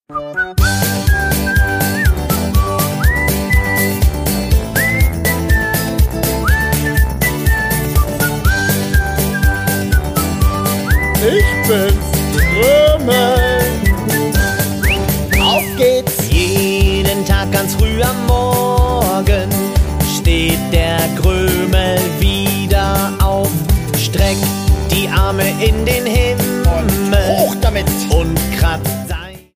Ich bin's, Krümel. Auf geht's! Jeden Tag ganz früh am Morgen steht der Krümel wieder auf, streckt die Arme in den Himmel Und hoch damit! und kratzt